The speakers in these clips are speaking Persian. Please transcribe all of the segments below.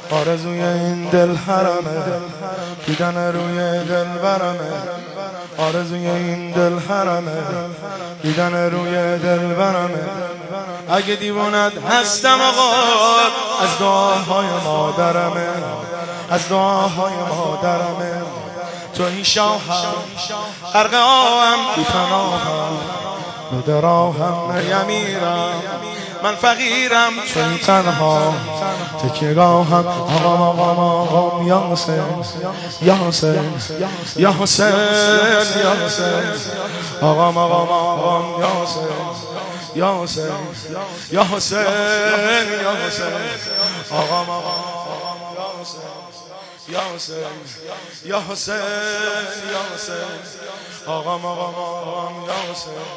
آرزوی این دل حرمه، دیدن روی دل برمه. آرزوی این دل حرمه، دیدن روی دل برمه. اگه دیوونت هستم آقا، از دعاهای مادرمه، از دعاهای مادرمه. تو این شاهم، غرق آهم، بی پناهم، به دراهم یمیرم. من فقیرم، تو این تنها تکیه‌گاهم. آقام آقام آقام یا حسین، یا حسین، یا حسین، یا حسین. آقام آقام آقام یا حسین، یا حسین، یا حسین، یا حسین. آقام آقام آقام یا حسین، یا حسین، یا حسین، یا حسین. آقام آقام آقام یا حسین،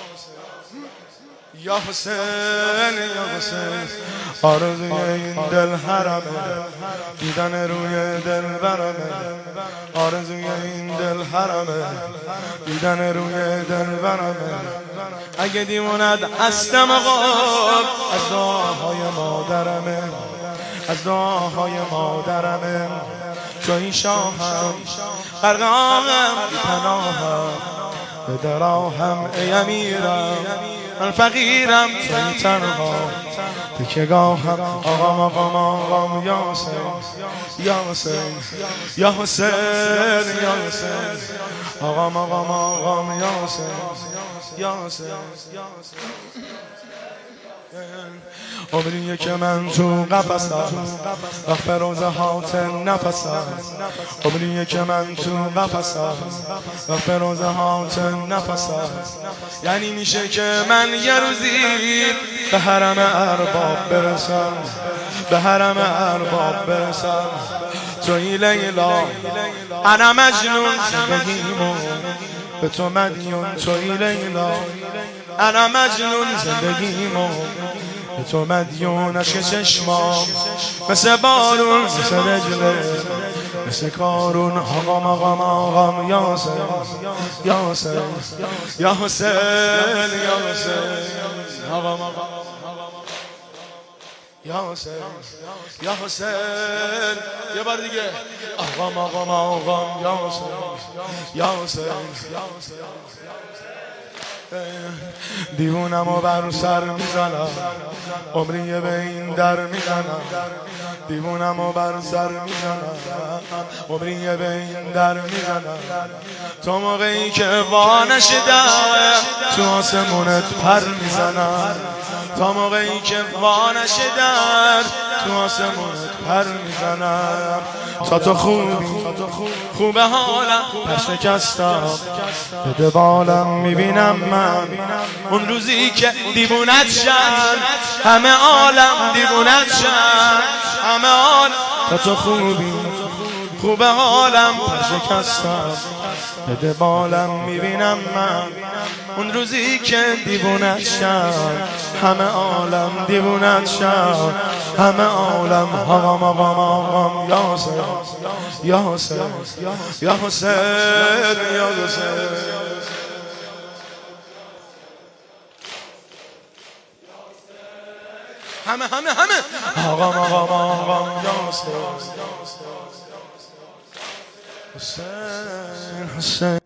یا حسین، یا حسین. آرزوی این دل حرمه، دیدن روی دل برمه. آرزوی این دل حرمه، دیدن روی دل برمه. اگه دیوونت هستم آقا، از دعاهای مادرمه، از دعاهای مادرمه. چو این شاهم، غرق آهم، بی پناهم، به دراهم ای امیرم. من فقیرم، تو این تنها تکیه‌گاهم. آقام آقام آقام یا حسین، یا حسین، یا حسین، یا حسین. آقام آقام آقام یا حسین، یا حسین، یا حسین. عمریه که من تو قفسم، وقت روزه هات نفسم. عمریه که من تو قفسم، وقت روزه هات نفسم. یعنی میشه که من یه روزی به حرم ارباب برسم، به حرم ارباب برسم. توی لیلا انا مجنون، زندگیمو به تو مدیون. توی لیلا انا مجنون، زندگیمو به تو مدیون. عشق چشمام مثل بارون، مثل دجله، مثل کارون. آقام آقام آقام یا حسین، یا حسین، یا حسین، یا حسین. آقام آقام یا حسین، یا حسین. یه بار دیگه. آقام آقام آقام یا حسین، یا حسین. دیوونمو بر سر میزنم، عمریه به این در میزنم. دیوونمو بر سر میزنم، عمریه به این در میزنم. تو موقعی که وانشده تو آسمونت پر میزنم. تا موقعی که وانشده تو آسمونت پر میزنم. تا تو خوبی، خوب حالم، پر شکستم، بده بالم. میبینم من اون روزی که دیوونت شد، همه عالم دیوونت شد، همه عالم. تا تو خوبی، خوب حالم، پر شکستم، بده بالم. میبینم من اون روزی که دیوونت شد، همه عالم دیوونت شد، همه عالم. آقام آقام آقام یا حسین، یا حسین، یا حسین، یا حسین. همه همه همه. آقام آقام آقام یا حسین، حسین، حسین.